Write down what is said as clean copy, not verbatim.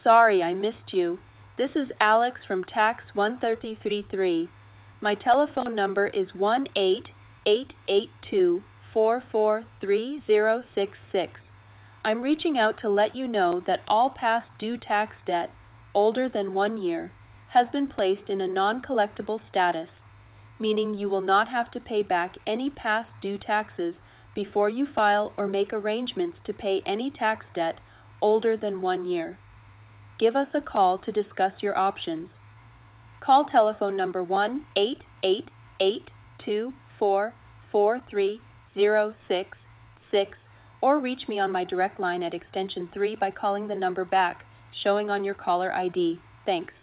sorry I missed you. This is Alex from Tax 1333. My telephone number is 1-888-244-3066. I'm reaching out to let you know that all past due tax debt, older than 1 year, has been placed in a non-collectible status, meaning you will not have to pay back any past due taxes before you file or make arrangements to pay any tax debt older than 1 year. Give us a call to discuss your options. Call telephone number 1-888-244-3066 or reach me on my direct line at extension 3 by calling the number back, showing on your caller ID. Thanks.